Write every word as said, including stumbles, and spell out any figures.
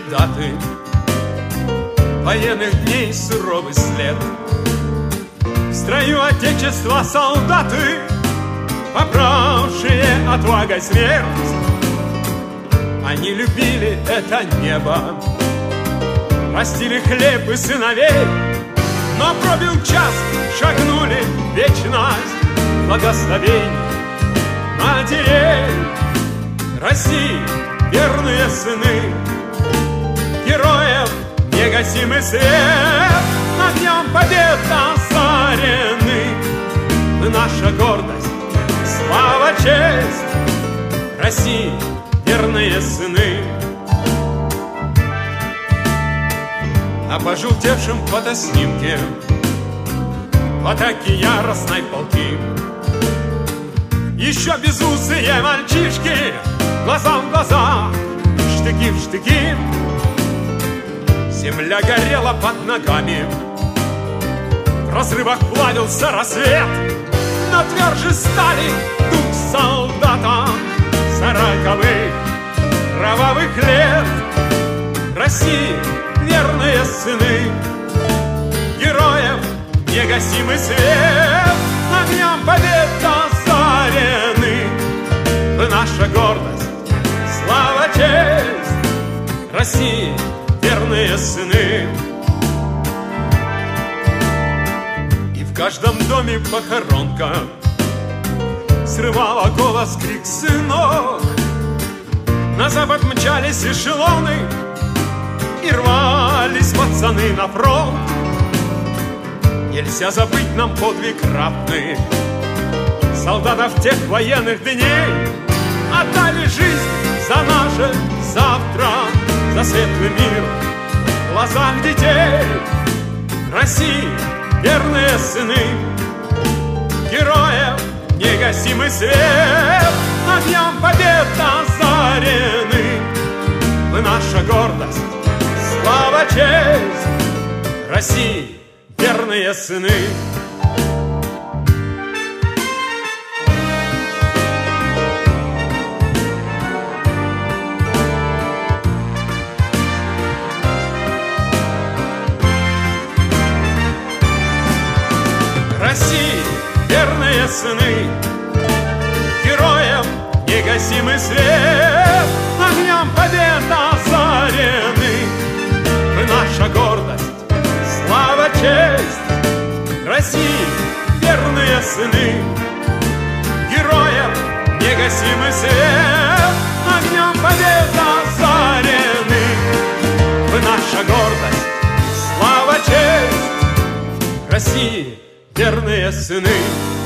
даты военных дней суровый след. В строю Отечества солдаты, побравшие отвагой смерть. Они любили это небо, растили хлеб и сыновей, но пробил час, шагнули в вечность благословений матерей. России верные сыны, героев негасимый свет, огнем побед озарены. Вы наша гордость, слава, честь, России верные сыны. На пожелтевшем фотоснимке в атаке яростной полки еще безусые мальчишки, глаза в глаза, штыки в штыки. Земля горела под ногами, в разрывах плавился рассвет, но тверже стали дух солдата сороковых кровавых лет. России верные сыны, героев негасимый свет, огнем побед озарены. Вы наша гордость, слава, честь, России верные сыны. И в каждом доме похоронка срывала голос крик сынок. На запад мчались эшелоны и рвались пацаны на фронт. Нельзя забыть нам подвиг ратный солдатов тех военных дней. Отдали жизнь за наше завтра, за светлый мир в глазах детей. России верные сыны, героев негасимый свет, огнем побед озарены. Вы наша гордость, слава, честь, России верные сыны. России верные сыны, героев негасимый свет, огнем побед озарены. Вы наша гордость, слава, честь, России верные сыны, героев негасимый свет, огнем побед озарены. Вы наша гордость, слава, честь, России верные сыны.